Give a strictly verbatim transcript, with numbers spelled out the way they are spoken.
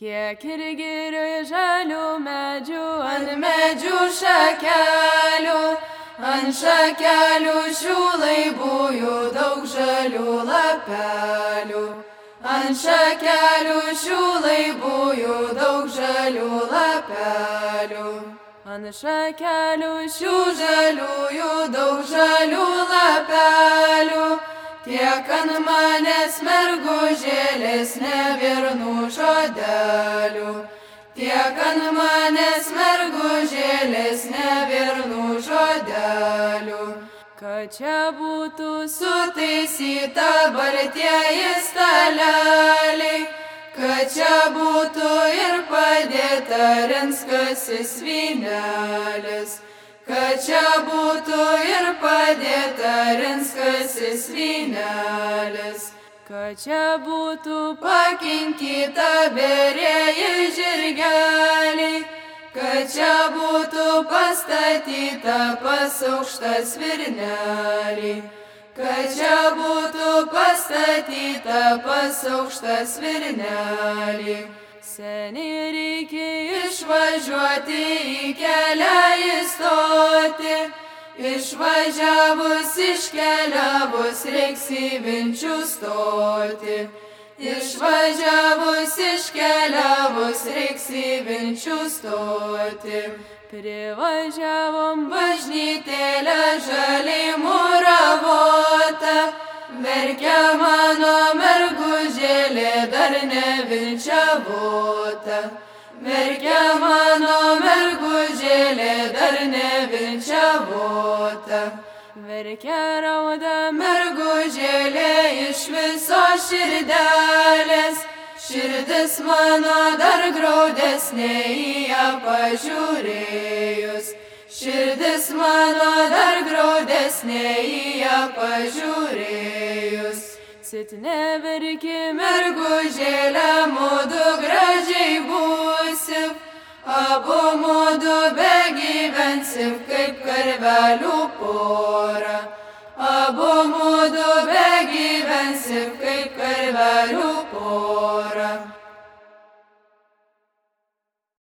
Kiek ir girioj žalių medžių, ant medžių šakelių, ant šakelių šių laibųjų daug žalių lapelių. Ant šakelių šių laibųjų daug žalių lapelių. Ant šakelių šių žaliųjų daug žalių lapelių. Tiek ant manęs mergužėlės nebirnų žodelių. Tiek ant manęs mergužėlės nebirnų žodelių. Kad čia būtų sutaisyta baltieji staleliai, kad čia būtų ir padėta Renskasis vynelis, kad čia būtų ir padėta Renskasis vynelis, kad čia būtų pakinkyta berėjai žirgeliai, kad čia būtų pastatyta pas aukštas virnelį, kad čia būtų pastatyta pas aukštas virnelį. Seniai reikia išvažiuoti į kelią įstoti, išvažiavus iškeliavus reiks į Vinčių stoti. Išvažiavus iškeliavus reiks į Vinčių stoti. Privažiavom bažnytėlę žaliai muravota, verkia mano mergužėlė dar nevinčiavota. Verkia mano mergužėlė dar nevinčiavota. Verkia rauda mergužėlė iš visos širdelės, širdis mano dar graudesnė į ją pažiūrėjus. Širdis mano dar graudesnė į ją pažiūrėjus. Sit neverki mergužėlė, mudu gražiai būsim, abu mudu begyvensim kaip karvelių pora. Abu mudu begyvensim kaip karvelių pora.